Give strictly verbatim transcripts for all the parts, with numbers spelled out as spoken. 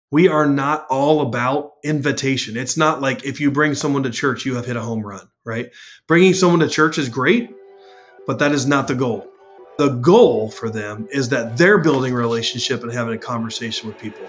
we are not all about invitation. It's not like if you bring someone to church, you have hit a home run, right? Bringing someone to church is great, but that is not the goal. The goal for them is that they're building a relationship and having a conversation with people.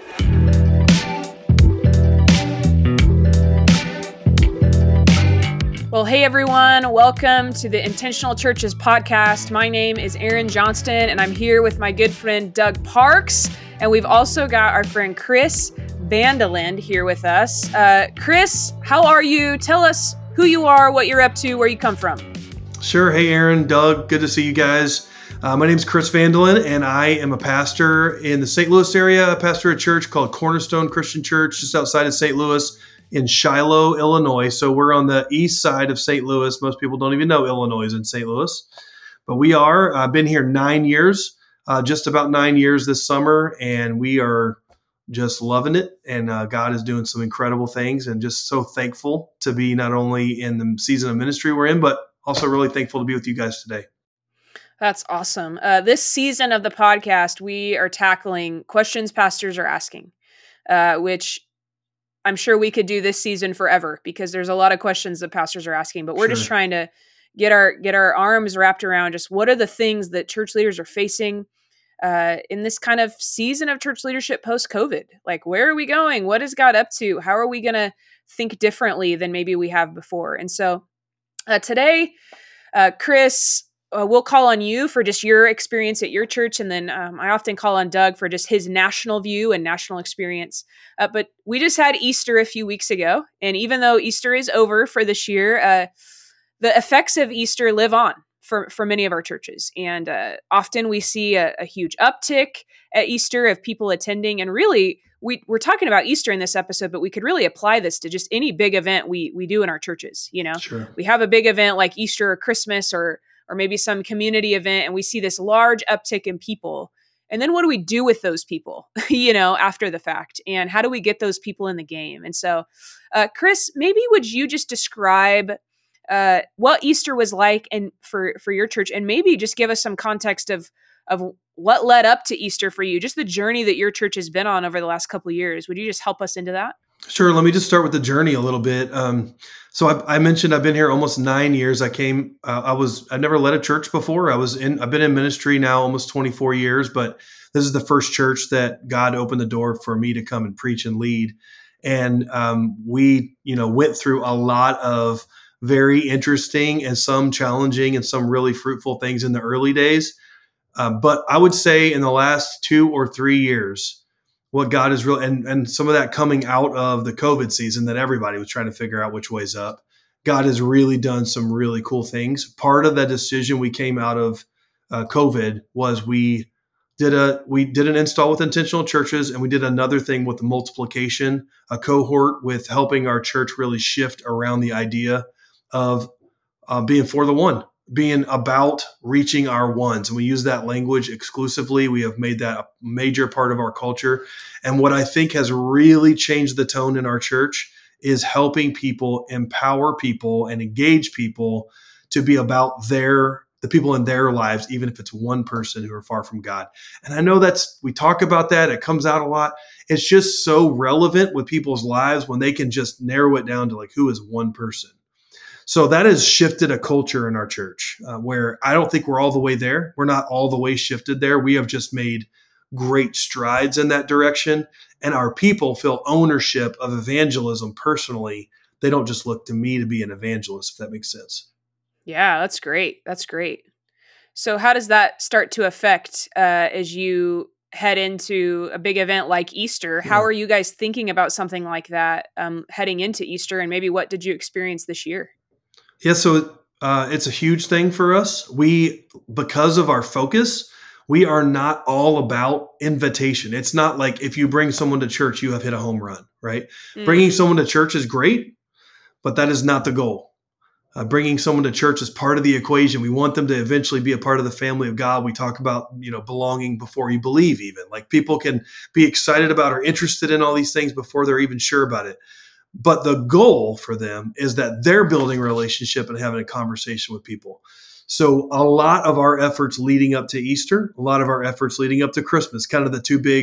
Well, hey everyone, welcome to the Intentional Churches podcast. My name is Aaron Johnston, and I'm here with my good friend Doug Parks, and we've also got our friend Chris Vandeland here with us. Uh, Chris, how are you? Tell us who you are, what you're up to, where you come from. Sure. Hey, Aaron, Doug, good to see you guys. Uh, my name is Chris Vandeland, and I am a pastor in the Saint Louis area. I pastor a church called Cornerstone Christian Church just outside of Saint Louis in Shiloh, Illinois. So we're on the east side of Saint Louis. Most people don't even know Illinois is in Saint Louis, but we are. I've been here nine years, uh, just about nine years this summer, and we are just loving it. And uh, God is doing some incredible things, and just so thankful to be not only in the season of ministry we're in, but also really thankful to be with you guys today. That's awesome. Uh, this season of the podcast, we are tackling questions pastors are asking, uh, which I'm sure we could do this season forever because there's a lot of questions that pastors are asking, but we're Sure. just trying to get our get our arms wrapped around just what are the things that church leaders are facing uh, in this kind of season of church leadership post-COVID. Like, where are we going? What is God up to? How are we going to think differently than maybe we have before? And so uh, today, uh, Chris, Uh, we'll call on you for just your experience at your church. And then um, I often call on Doug for just his national view and national experience. Uh, but we just had Easter a few weeks ago. And even though Easter is over for this year, uh, the effects of Easter live on for, for many of our churches. And uh, often we see a, a huge uptick at Easter of people attending. And really, we, we're talking about Easter in this episode, but we could really apply this to just any big event we we do in our churches. You know, Sure. We have a big event like Easter or Christmas or or maybe some community event, and we see this large uptick in people. And then what do we do with those people, you know, after the fact? And how do we get those people in the game? And so, uh, Chris, maybe would you just describe uh, what Easter was like and for, for your church, and maybe just give us some context of of what led up to Easter for you, just the journey that your church has been on over the last couple of years. Would you just help us into that? Sure. Let me just start with the journey a little bit. Um, so I, I mentioned I've been here almost nine years. I came, uh, I was, I never led a church before. I was in, I've been in ministry now almost twenty-four years, but this is the first church that God opened the door for me to come and preach and lead. And um, we, you know, went through a lot of very interesting and some challenging and some really fruitful things in the early days. Uh, but I would say in the last two or three years, what God is really, and, and some of that coming out of the COVID season that everybody was trying to figure out which way's up, God has really done some really cool things. Part of that decision we came out of uh, COVID was we did a we did an install with Intentional Churches, and we did another thing with the multiplication, a cohort with helping our church really shift around the idea of uh, being for the one. Being about reaching our ones. And we use that language exclusively. We have made that a major part of our culture. And what I think has really changed the tone in our church is helping people, empower people, and engage people to be about their, the people in their lives, even if it's one person who are far from God. And I know that's, we talk about that, it comes out a lot. It's just so relevant with people's lives when they can just narrow it down to like, who is one person? So that has shifted a culture in our church uh, where I don't think we're all the way there. We're not all the way shifted there. We have just made great strides in that direction. And our people feel ownership of evangelism personally. They don't just look to me to be an evangelist, if that makes sense. Yeah, that's great. That's great. So how does that start to affect uh, as you head into a big event like Easter? How Yeah. are you guys thinking about something like that um, heading into Easter? And maybe what did you experience this year? Yeah, so uh, it's a huge thing for us. We, because of our focus, we are not all about invitation. It's not like if you bring someone to church, you have hit a home run, right? Mm. Bringing someone to church is great, but that is not the goal. Uh, bringing someone to church is part of the equation. We want them to eventually be a part of the family of God. We talk about, you know, belonging before you believe even. Like people can be excited about or interested in all these things before they're even sure about it. But the goal for them is that they're building a relationship and having a conversation with people. So a lot of our efforts leading up to Easter, a lot of our efforts leading up to Christmas, kind of the two big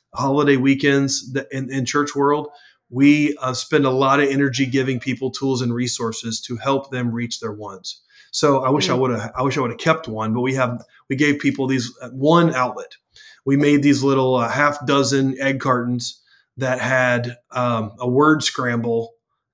holiday weekends that in, in church world, we uh, spend a lot of energy giving people tools and resources to help them reach their ones. So I wish mm-hmm. I would have, I wish I would have kept one, but we have, we gave people these uh, one outlet. We made these little uh, half dozen egg cartons that had um, a word scramble,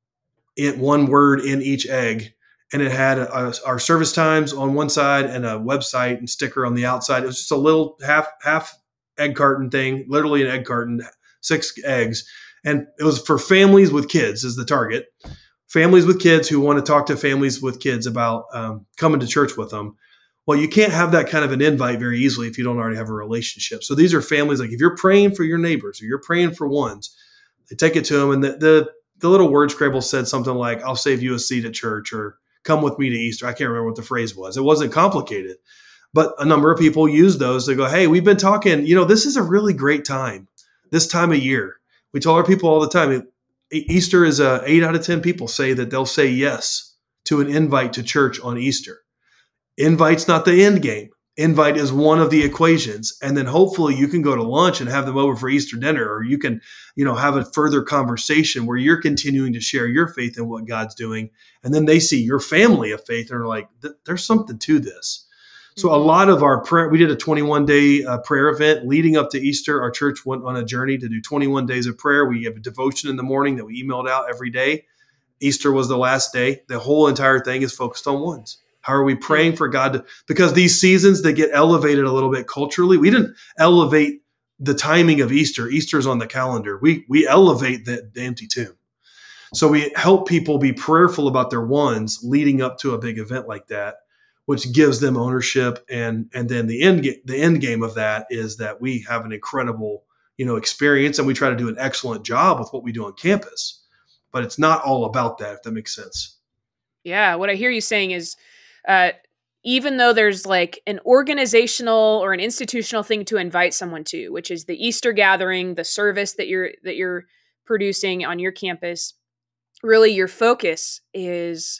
in one word in each egg. And it had a, a, our service times on one side and a website and sticker on the outside. It was just a little half, half egg carton thing, literally an egg carton, six eggs. And it was for families with kids is the target. Families with kids who want to talk to families with kids about um, coming to church with them. Well, you can't have that kind of an invite very easily if you don't already have a relationship. So these are families, like if you're praying for your neighbors or you're praying for ones, they take it to them. And the, the, the little word scramble said something like, I'll save you a seat at church, or come with me to Easter. I can't remember what the phrase was. It wasn't complicated, but a number of people use those to go, hey, we've been talking, you know, this is a really great time, this time of year. We tell our people all the time, Easter is a eight out of ten people say that they'll say yes to an invite to church on Easter. Invite's not the end game. Invite is one of the equations. And then hopefully you can go to lunch and have them over for Easter dinner, or you can, you know, have a further conversation where you're continuing to share your faith in what God's doing. And then they see your family of faith and are like, there's something to this. So a lot of our prayer, we did a twenty-one day uh, prayer event leading up to Easter. Our church went on a journey to do twenty-one days of prayer. We have a devotion in the morning that we emailed out every day. Easter was the last day. The whole entire thing is focused on ones. How are we praying for God to, because these seasons, they get elevated a little bit culturally. We didn't elevate the timing of Easter. Easter's on the calendar. We, we elevate the, the empty tomb. So we help people be prayerful about their ones leading up to a big event like that, which gives them ownership. And, and then the end, ga- the end game of that is that we have an incredible, you know, experience, and we try to do an excellent job with what we do on campus, but it's not all about that, if that makes sense. Yeah. What I hear you saying is, uh, even though there's like an organizational or an institutional thing to invite someone to, which is the Easter gathering, the service that you're, that you're producing on your campus, really your focus is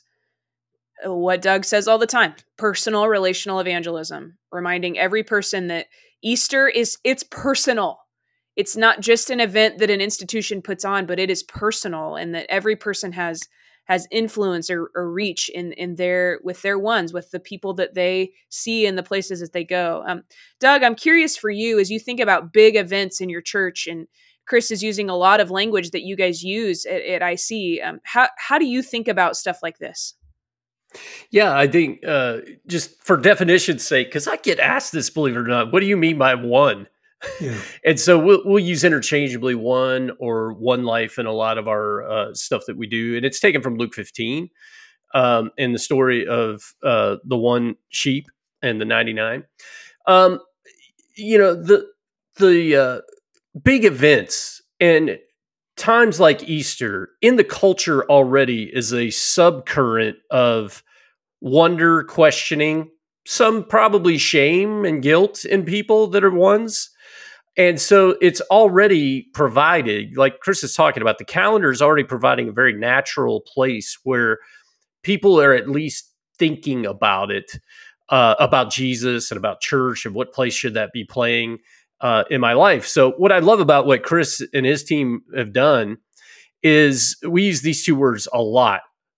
what Doug says all the time, personal relational evangelism, reminding every person that Easter is, it's personal. It's not just an event that an institution puts on, but it is personal, and that every person has has influence or, or reach in in their with their ones, with the people that they see in the places that they go. Um, Doug, I'm curious for you, as you think about big events in your church, and Chris is using a lot of language that you guys use at, at I C. Um, how how do you think about stuff like this? Yeah, I think uh, just for definition's sake, because I get asked this, believe it or not, what do you mean by one? Yeah. And so we'll, we'll use interchangeably one or one life in a lot of our uh, stuff that we do. And it's taken from Luke fifteen um, in the story of uh, the one sheep and the ninety-nine. Um, you know, the, the uh, big events and times like Easter in the culture already is a subcurrent of wonder, questioning, some probably shame and guilt in people that are ones. And so it's already provided, like Chris is talking about, the calendar is already providing a very natural place where people are at least thinking about it, uh, about Jesus and about church and what place should that be playing uh, in my life. So what I love about what Chris and his team have done is we use these two words a lot: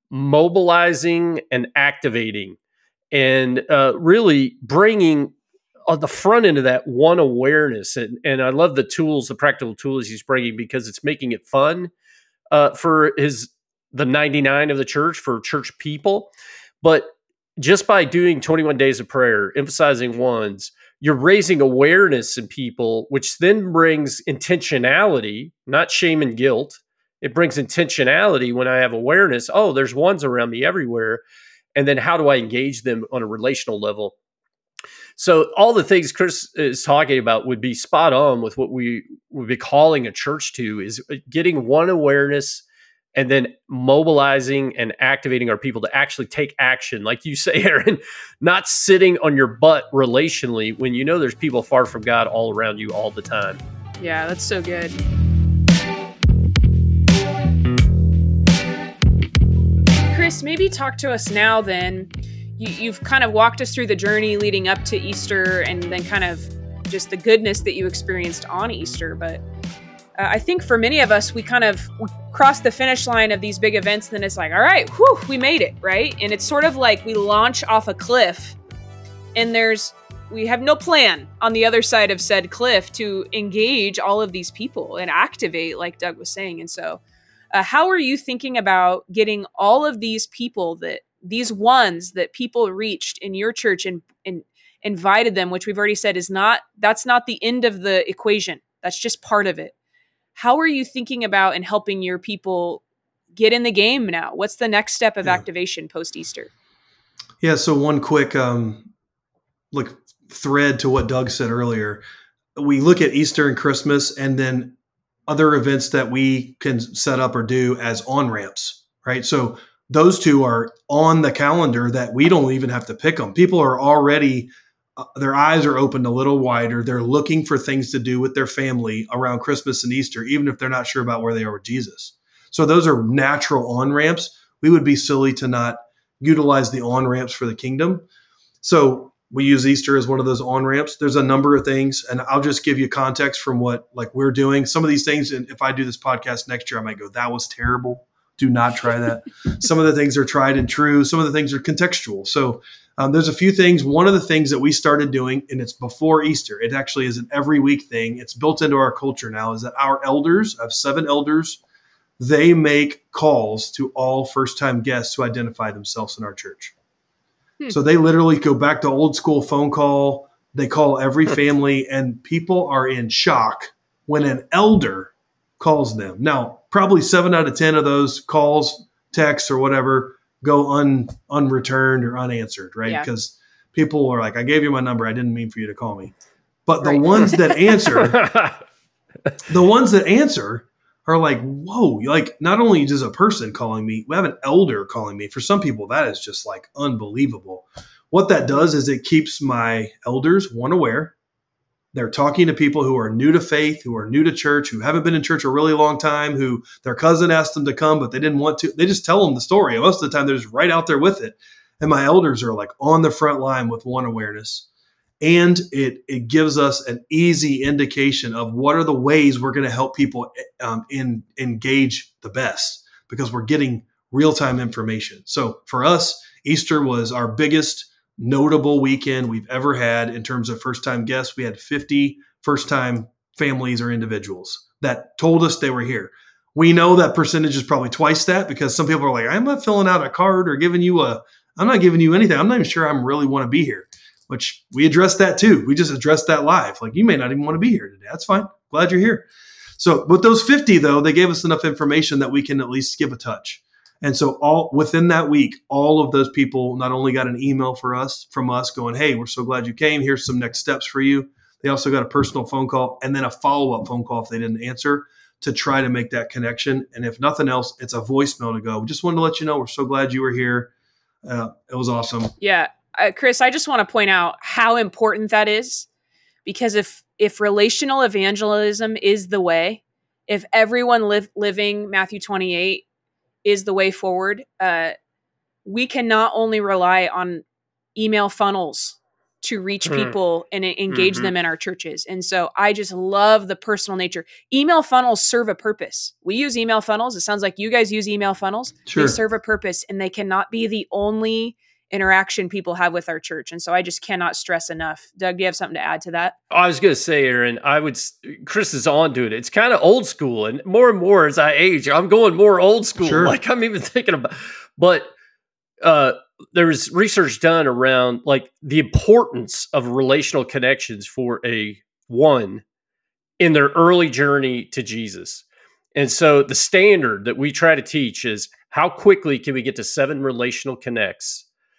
mobilizing and activating, and uh, really bringing on the front end of that one awareness. And, and I love the tools, the practical tools he's bringing, because it's making it fun uh, for his, the ninety-nine of the church, for church people. But just by doing twenty-one days of prayer, emphasizing ones, you're raising awareness in people, which then brings intentionality, not shame and guilt. It brings intentionality when I have awareness. Oh, there's ones around me everywhere. And then how do I engage them on a relational level? So all the things Chris is talking about would be spot on with what we would be calling a church to, is getting one awareness and then mobilizing and activating our people to actually take action. Like you say, Aaron, not sitting on your butt relationally when you know there's people far from God all around you all the time. Yeah, that's so good. Chris, maybe talk to us now then. You, you've kind of walked us through the journey leading up to Easter, and then kind of just the goodness that you experienced on Easter. But uh, I think for many of us, we kind of cross the finish line of these big events, and then it's like, all right, whew, we made it, right? And it's sort of like we launch off a cliff, and there's we have no plan on the other side of said cliff to engage all of these people and activate, like Doug was saying. And so uh, how are you thinking about getting all of these people that these ones that people reached in your church and, and invited them, which we've already said is not, that's not the end of the equation. That's just part of it. How are you thinking about and helping your people get in the game now? What's the next step of yeah. activation post-Easter? Yeah. So one quick, um, like thread to what Doug said earlier. We look at Easter and Christmas and then other events that we can set up or do as on-ramps, right? So those two are on the calendar that we don't even have to pick them. People are already, uh, their eyes are opened a little wider. They're looking for things to do with their family around Christmas and Easter, even if they're not sure about where they are with Jesus. So those are natural on-ramps. We would be silly to not utilize the on-ramps for the kingdom. So we use Easter as one of those on-ramps. There's a number of things, and I'll just give you context from what like we're doing. Some of these things, and if I do this podcast next year, I might go, that was terrible. Do not try that. Some of the things are tried and true. Some of the things are contextual. So um, there's a few things. One of the things that we started doing, and it's before Easter, it actually is an every week thing. It's built into our culture now, is that our elders, I have seven elders, they make calls to all first-time guests who identify themselves in our church. Hmm. So they literally go back to old school phone call. They call every family, and people are in shock when an elder calls them. Now, probably seven out of ten of those calls, texts, or whatever go un unreturned or unanswered, right? Because yeah. people are like, I gave you my number. I didn't mean for you to call me. But the right. ones that answer, the ones that answer are like, whoa, like not only just a person calling me, we have an elder calling me. For some people, that is just like unbelievable. What that does is it keeps my elders, one, aware. They're talking to people who are new to faith, who are new to church, who haven't been in church a really long time, who their cousin asked them to come, but they didn't want to. They just tell them the story. And most of the time, they're just right out there with it. And my elders are like on the front line with one awareness. And it it gives us an easy indication of what are the ways we're going to help people um, in, engage the best, because we're getting real-time information. So for us, Easter was our biggest notable weekend we've ever had in terms of first-time guests. We had fifty first-time families or individuals that told us they were here. We know that percentage is probably twice that, because some people are like, I'm not filling out a card or giving you a, I'm not giving you anything. I'm not even sure I really want to be here. Which we addressed that too. We just addressed that live. Like, you may not even want to be here today. That's fine. Glad you're here. So with those fifty though, they gave us enough information that we can at least give a touch. And so all within that week, all of those people not only got an email for us from us going, hey, we're so glad you came. Here's some next steps for you. They also got a personal phone call and then a follow-up phone call if they didn't answer, to try to make that connection. And if nothing else, it's a voicemail to go, we just wanted to let you know we're so glad you were here. Uh, it was awesome. Yeah. Uh, Chris, I just want to point out how important that is, because if if relational evangelism is the way, if everyone live, living Matthew twenty-eight is the way forward, uh, we can not only rely on email funnels to reach mm. people and engage mm-hmm. them in our churches. And so I just love the personal nature. Email funnels serve a purpose. We use email funnels. It sounds like you guys use email funnels. Sure. They serve a purpose, and they cannot be the only interaction people have with our church. And so I just cannot stress enough. Doug, do you have something to add to that? I was going to say, Aaron, I would, Chris is on to it. It's kind of old school, and more and more as I age, I'm going more old school. Sure. Like I'm even thinking about, but uh, there was research done around like the importance of relational connections for a one in their early journey to Jesus. And so the standard that we try to teach is, how quickly can we get to seven relational connects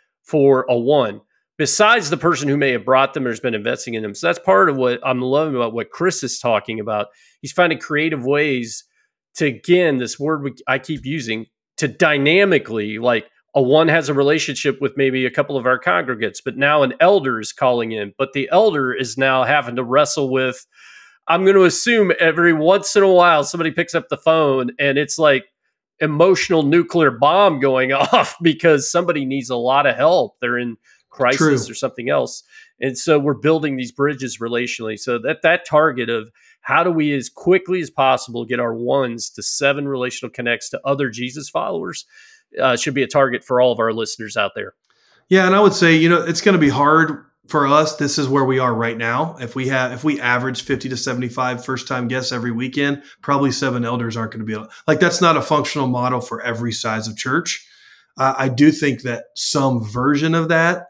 for a one, besides the person who may have brought them or has been investing in them. So that's part of what I'm loving about what Chris is talking about. He's finding creative ways to, again, this word we, I keep using, to dynamically, like a one has a relationship with maybe a couple of our congregates, but now an elder is calling in, but the elder is now having to wrestle with, I'm going to assume every once in a while somebody picks up the phone and it's like emotional nuclear bomb going off because somebody needs a lot of help. They're in crisis True. or something else. And so we're building these bridges relationally. So that that target of how do we as quickly as possible get our ones to seven relational connects to other Jesus followers uh, should be a target for all of our listeners out there. Yeah, and I would say, you know, it's going to be hard for us. This is where we are right now. If we have, if we average fifty to seventy-five first-time guests every weekend, probably seven elders aren't going to be able, like, that's not a functional model for every size of church. Uh, I do think that some version of that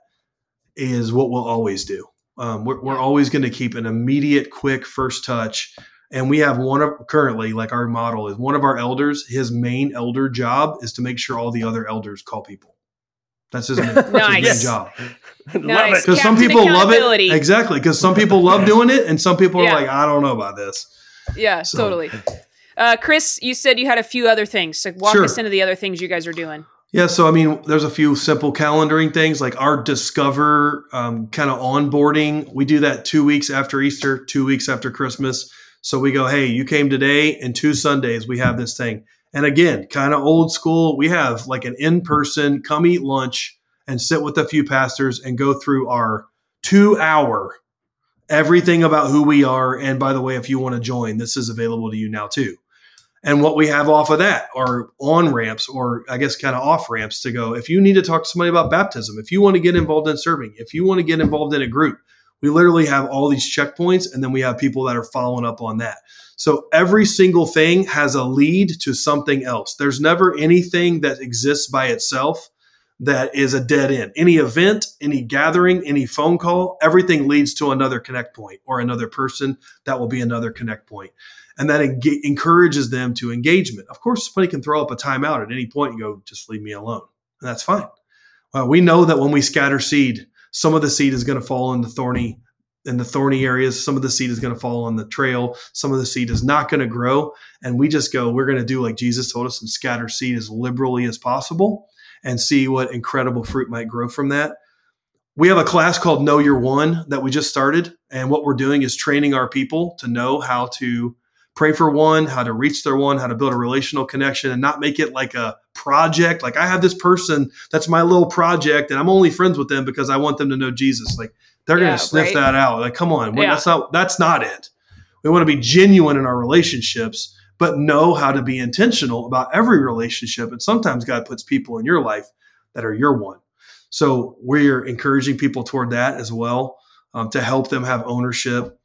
is what we'll always do. Um, we're, we're always going to keep an immediate, quick first touch. And we have one of currently, like our model is one of our elders, his main elder job is to make sure all the other elders call people. That's his main, that's Nice. his main job. Nice. Because some Captain people love it. accountability. Exactly. Because some people love doing it. And some people Yeah. are like, I don't know about this. Yeah, So- totally. Uh, Chris, you said you had a few other things. So walk Sure. us into the other things you guys are doing. Yeah, so I mean, there's a few simple calendaring things like our Discover um, kind of onboarding. We do that two weeks after Easter, two weeks after Christmas. So we go, hey, you came today, and two Sundays we have this thing. And again, kind of old school. We have like an in-person, come eat lunch and sit with a few pastors and go through our two-hour everything about who we are. And by the way, if you want to join, this is available to you now too. And what we have off of that are on ramps, or I guess kind of off ramps to go. If you need to talk to somebody about baptism, if you want to get involved in serving, if you want to get involved in a group, we literally have all these checkpoints, and then we have people that are following up on that. So every single thing has a lead to something else. There's never anything that exists by itself that is a dead end. Any event, any gathering, any phone call, everything leads to another connect point or another person that will be another connect point. And that en- encourages them to engagement. Of course, somebody can throw up a timeout at any point and go, just leave me alone. And that's fine. Well, we know that when we scatter seed, some of the seed is going to fall in the thorny, in the thorny areas. Some of the seed is going to fall on the trail. Some of the seed is not going to grow. And we just go, we're going to do like Jesus told us and scatter seed as liberally as possible and see what incredible fruit might grow from that. We have a class called Know Your One that we just started. And what we're doing is training our people to know how to pray for one, how to reach their one, how to build a relational connection and not make it like a project. Like I have this person that's my little project and I'm only friends with them because I want them to know Jesus. Like they're Yeah, going to sniff right. that out. Like, come on, Yeah. that's not, that's not it. We want to be genuine in our relationships, but know how to be intentional about every relationship. And sometimes God puts people in your life that are your one. So we're encouraging people toward that as well, um, to help them have ownership.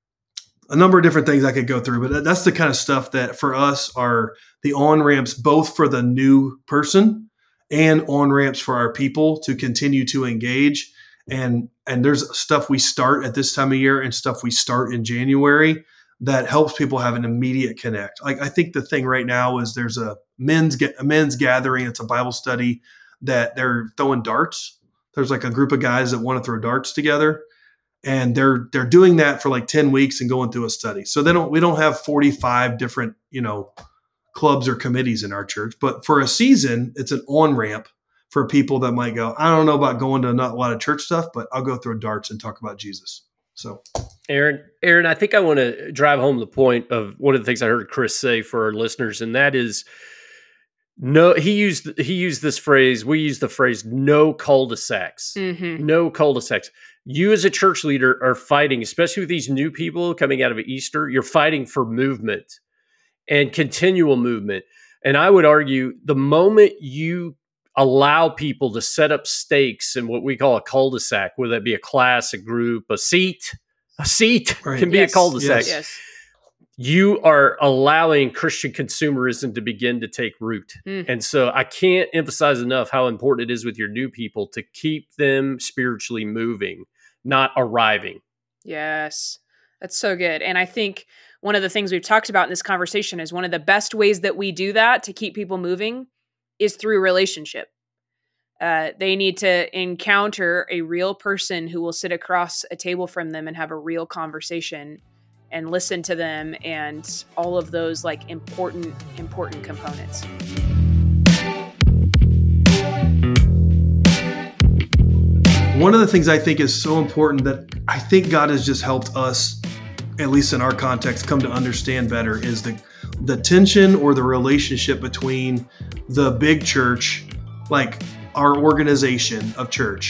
A number of different things I could go through, but that's the kind of stuff that for us are the on-ramps, both for the new person and on-ramps for our people to continue to engage. And, and there's stuff we start at this time of year and stuff we start in January that helps people have an immediate connect. Like I think the thing right now is there's a men's, a men's gathering. It's a Bible study that they're throwing darts. There's like a group of guys that want to throw darts together. And they're they're doing that for like ten weeks and going through a study. So they don't we don't have forty-five different, you know, clubs or committees in our church. But for a season, it's an on-ramp for people that might go, I don't know about going to not a lot of church stuff, but I'll go throw darts and talk about Jesus. So Aaron, Aaron, I think I want to drive home the point of one of the things I heard Chris say for our listeners, and that is no, he used he used this phrase, we use the phrase no cul-de-sacs. Mm-hmm. No cul-de-sacs. You as a church leader are fighting, especially with these new people coming out of Easter, you're fighting for movement and continual movement. And I would argue the moment you allow people to set up stakes in what we call a cul-de-sac, whether that be a class, a group, a seat, a seat Right. can be Yes. a cul-de-sac. Yes. Yes. You are allowing Christian consumerism to begin to take root. Mm. And so I can't emphasize enough how important it is with your new people to keep them spiritually moving, not arriving. Yes. That's so good. And I think one of the things we've talked about in this conversation is one of the best ways that we do that to keep people moving is through relationship. Uh, they need to encounter a real person who will sit across a table from them and have a real conversation and listen to them and all of those like important, important components. one of the things I think is so important that I think God has just helped us, at least in our context, come to understand better is the the tension or the relationship between the big church, like our organization of church,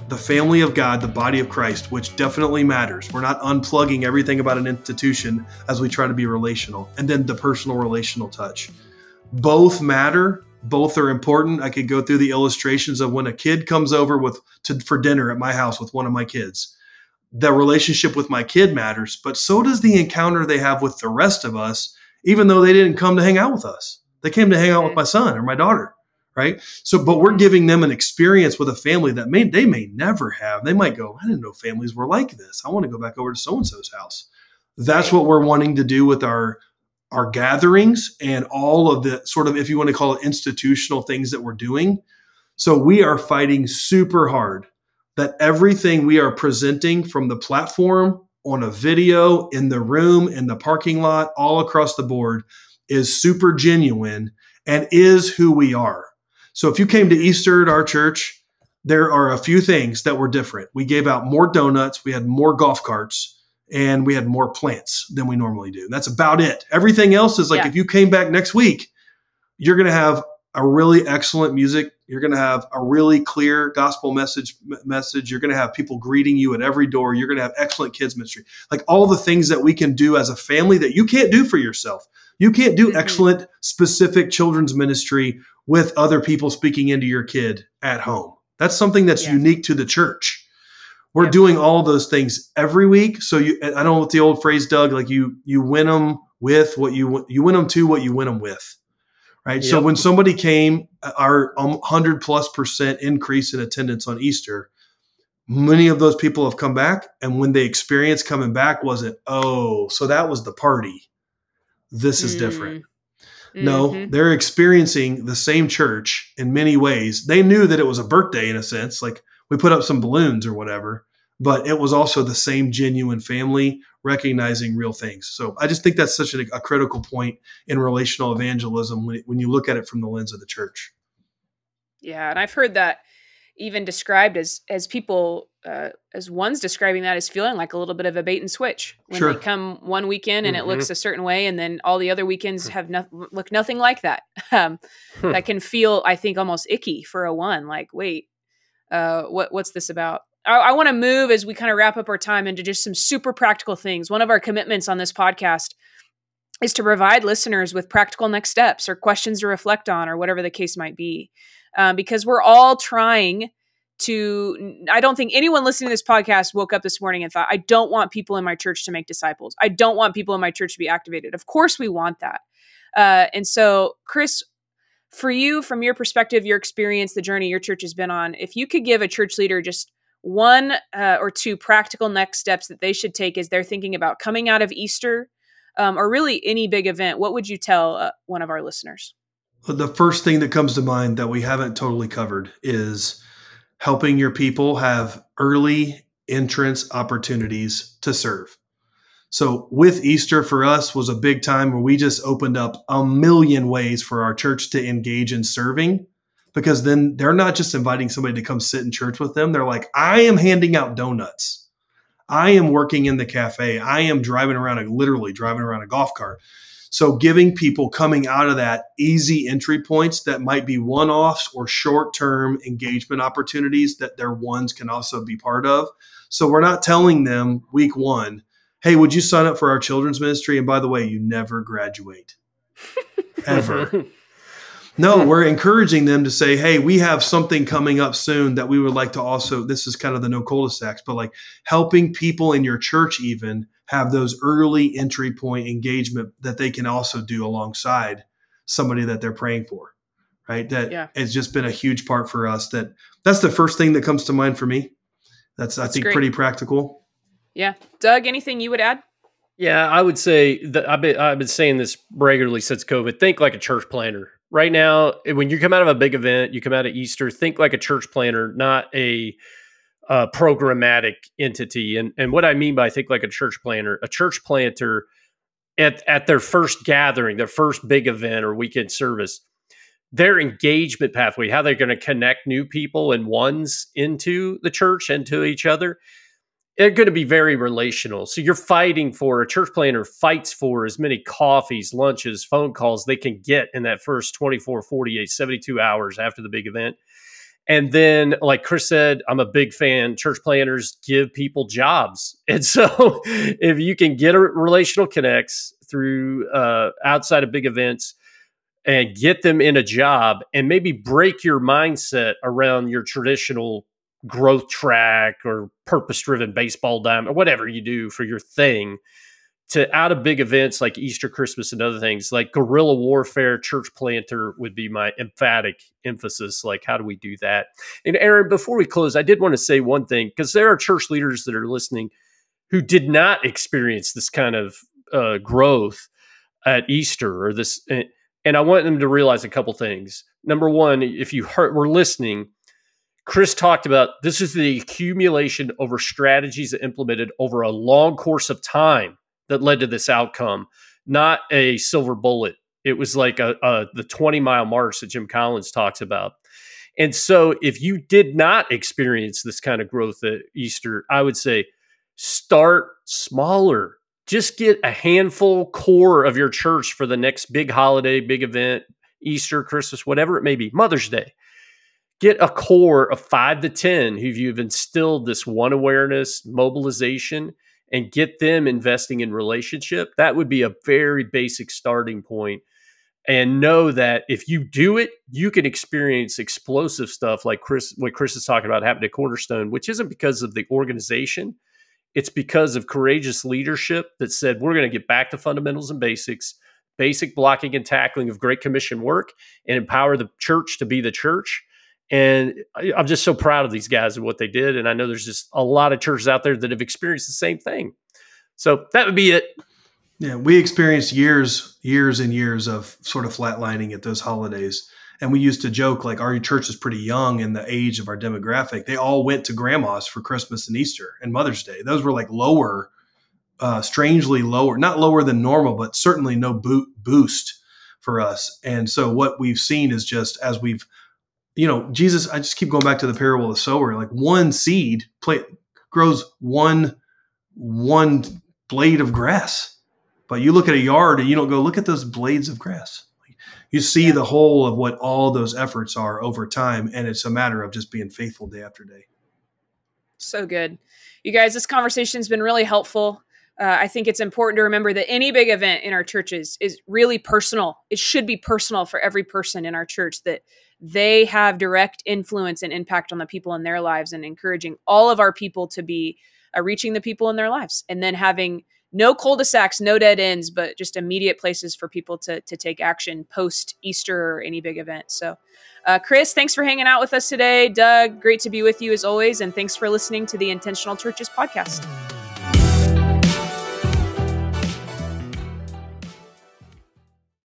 the family of God, the body of Christ, which definitely matters. We're not unplugging everything about an institution as we try to be relational. And then the personal relational touch. Both matter. Both are important. I could go through the illustrations of when a kid comes over with to, for dinner at my house with one of my kids. The relationship with my kid matters, but so does the encounter they have with the rest of us, even though they didn't come to hang out with us. They came to hang out with my son or my daughter, right? So, but we're giving them an experience with a family that may they may never have. They might go, I didn't know families were like this. I want to go back over to so-and-so's house. That's what we're wanting to do with our our gatherings and all of the sort of, if you want to call it, institutional things that we're doing. So we are fighting super hard that everything we are presenting from the platform, on a video, in the room, in the parking lot, all across the board is super genuine and is who we are. So if you came to Easter at our church, there are a few things that were different. We gave out more donuts, we had more golf carts, and we had more plants than we normally do. That's about it. Everything else is like, yeah. If you came back next week, you're going to have a really excellent music. You're going to have a really clear gospel message message. You're going to have people greeting you at every door. You're going to have excellent kids ministry. Like all the things that we can do as a family that you can't do for yourself. You can't do mm-hmm. excellent, specific children's ministry with other people speaking into your kid at home. That's something that's yeah. unique to the church. We're yeah. doing all those things every week. So you, I don't know what the old phrase, Doug, like you, you win them with what you, you win them to what you win them with. Right. Yep. So when somebody came, our one hundred plus percent increase in attendance on Easter, many of those people have come back. And when they experienced coming back, wasn't, oh, so that was the party. This is mm. different. Mm-hmm. No, they're experiencing the same church in many ways. They knew that it was a birthday in a sense, like we put up some balloons or whatever, but it was also the same genuine family recognizing real things. So I just think that's such a, a critical point in relational evangelism when, when you look at it from the lens of the church. Yeah. And I've heard that even described as, as people, uh, as one's describing that as feeling like a little bit of a bait and switch when sure. they come one weekend and mm-hmm. it looks a certain way. And then all the other weekends have no, look nothing like that. Um, that can feel, I think, almost icky for a one, like, wait, uh, what, what's this about? I, I want to move as we kind of wrap up our time into just some super practical things. One of our commitments on this podcast is to provide listeners with practical next steps or questions to reflect on or whatever the case might be. Um, because we're all trying to, I don't think anyone listening to this podcast woke up this morning and thought, I don't want people in my church to make disciples. I don't want people in my church to be activated. Of course we want that. Uh, and so, Chris, for you, from your perspective, your experience, the journey your church has been on, if you could give a church leader just one uh, or two practical next steps that they should take as they're thinking about coming out of Easter um, or really any big event, what would you tell uh, one of our listeners? The first thing that comes to mind that we haven't totally covered is helping your people have early entrance opportunities to serve. So with Easter for us was a big time where we just opened up a million ways for our church to engage in serving, because then they're not just inviting somebody to come sit in church with them. They're like, I am handing out donuts. I am working in the cafe. I am driving around, a, literally driving around a golf cart. So giving people coming out of that easy entry points that might be one-offs or short-term engagement opportunities that their ones can also be part of. So we're not telling them week one, hey, would you sign up for our children's ministry? And by the way, you never graduate, ever. No, we're encouraging them to say, hey, we have something coming up soon that we would like to also, this is kind of the no cul-de-sacs, but like helping people in your church even have those early entry point engagement that they can also do alongside somebody that they're praying for, right? That yeah. has just been a huge part for us. That that's the first thing that comes to mind for me. That's, that's I think, great. Pretty practical. Yeah. Doug, anything you would add? Yeah, I would say that I've been, I've been saying this regularly since COVID. Think like a church planner. Right now, when you come out of a big event, you come out of Easter, think like a church planner, not a uh, programmatic entity. And and what I mean by think like a church planner, a church planter at, at their first gathering, their first big event or weekend service, their engagement pathway, how they're going to connect new people and ones into the church and to each other, they're going to be very relational. So you're fighting for, a church planner fights for as many coffees, lunches, phone calls they can get in that first twenty-four, forty-eight, seventy-two hours after the big event. And then, like Chris said, I'm a big fan. Church planters give people jobs. And so if you can get a relational connects through uh, outside of big events and get them in a job and maybe break your mindset around your traditional growth track or purpose-driven baseball diamond or whatever you do for your thing, to out of big events like Easter, Christmas, and other things, like guerrilla warfare, church planter would be my emphatic emphasis. Like, how do we do that? And Aaron, before we close, I did want to say one thing, because there are church leaders that are listening who did not experience this kind of uh, growth at Easter or this. And I want them to realize a couple things. Number one, if you heard, were listening, Chris talked about this is the accumulation over strategies that implemented over a long course of time that led to this outcome, not a silver bullet. It was like a, a the twenty mile march that Jim Collins talks about. And so if you did not experience this kind of growth at Easter, I would say start smaller. Just get a handful core of your church for the next big holiday, big event, Easter, Christmas, whatever it may be, Mother's Day. Get a core of five to ten who you've instilled this one awareness, mobilization, and get them investing in relationship. That would be a very basic starting point. And know that if you do it, you can experience explosive stuff like Chris, what Chris is talking about happened at Cornerstone, which isn't because of the organization. It's because of courageous leadership that said, we're going to get back to fundamentals and basics, basic blocking and tackling of Great Commission work, and empower the church to be the church. And I'm just so proud of these guys and what they did. And I know there's just a lot of churches out there that have experienced the same thing. So that would be it. Yeah, we experienced years, years and years of sort of flatlining at those holidays. And we used to joke, like, our church is pretty young in the age of our demographic. They all went to grandma's for Christmas and Easter and Mother's Day. Those were like lower, uh, strangely lower, not lower than normal, but certainly no boot boost for us. And so what we've seen is just as we've, you know, Jesus, I just keep going back to the parable of the sower, like one seed play, grows one, one blade of grass. But you look at a yard and you don't go, look at those blades of grass. You see the whole of what all those efforts are over time. And it's a matter of just being faithful day after day. So good. You guys, this conversation has been really helpful. Uh, I think it's important to remember that any big event in our churches is really personal. It should be personal for every person in our church, that they have direct influence and impact on the people in their lives, and encouraging all of our people to be uh, reaching the people in their lives, and then having no cul-de-sacs, no dead ends, but just immediate places for people to, to take action post Easter or any big event. So, uh, Chris, thanks for hanging out with us today. Doug, great to be with you as always. And thanks for listening to the Intentional Churches podcast.